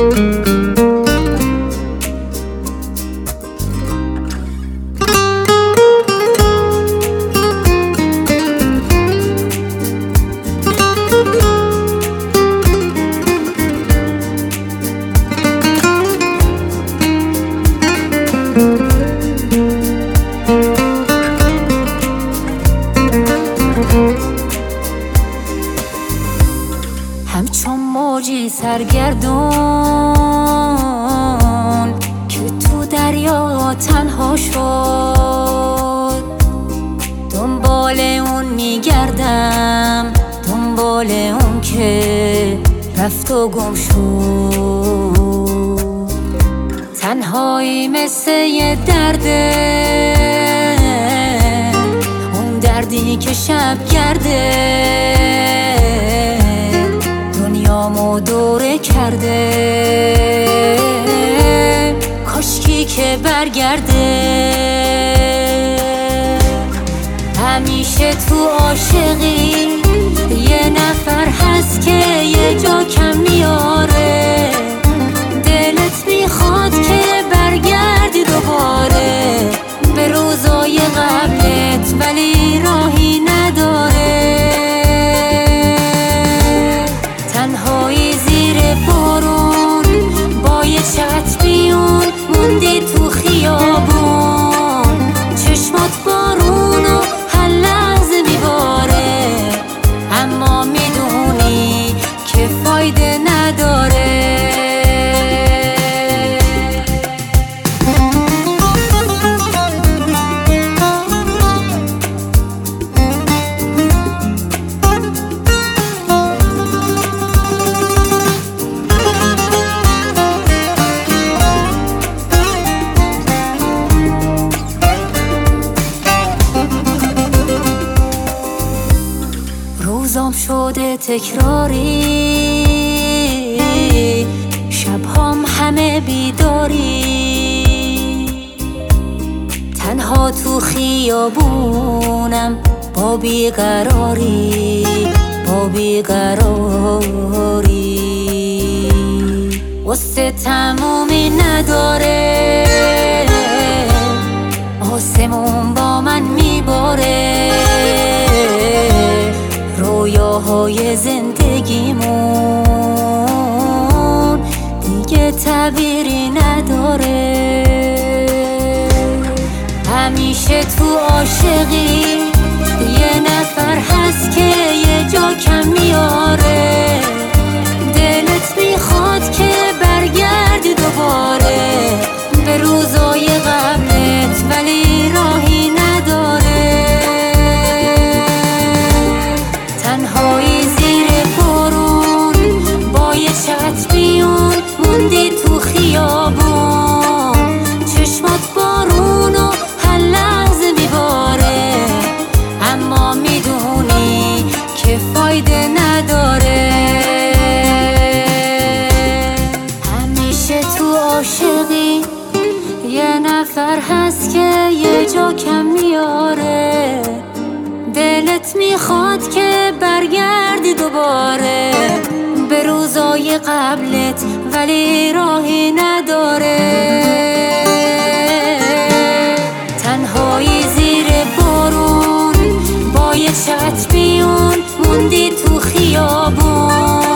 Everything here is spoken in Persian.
همچون موجی سرگردون که تو دریا تنها شد، دنبال اون میگردم، دنبال اون که رفت و گم شد. تنهایی مثل یه درده، اون دردی که شب گرده دنیامو دوره کرده. کاشکی که برگرده. همیشه تو عاشقی یه نفر هست که یه جا کم میاره. دلت میخواد که برگردی دوباره به روزای قبلت، ولی راهی نداره. تنهایی زیر بارون با یه چت بیون موندی تو خیابون. چشمات بارونو هر لحظه میباره، اما میدونی که فایده نداره. روزام شده تکراری، شبهام همه بیداری. تنها تو خیابونم با بیقراری، با بیقراری. واسه تمومی نداره، آسمون با من میباره. رویاهای زندگیمون دیگه تعبیری نداره. همیشه تو عاشقی یه نفر هست که یه جا کم میاره. دلت میخواد که برگردی دوباره به روزای قبلت، ولی راهی نداره. تنهایی زیر بارون با یه چت بیون موندی تو خیابون. چشمات بارونو هر لحظه میباره، اما میدونی که فایده نداره. همیشه تو عاشقی یه نفر هست که یه جا کم میاره. دلت میخواد که برگردی دوباره به روزای قبلت، ولی راهی نداره. تنهایی زیر بارون با یه چت بیون موندی تو خیابون.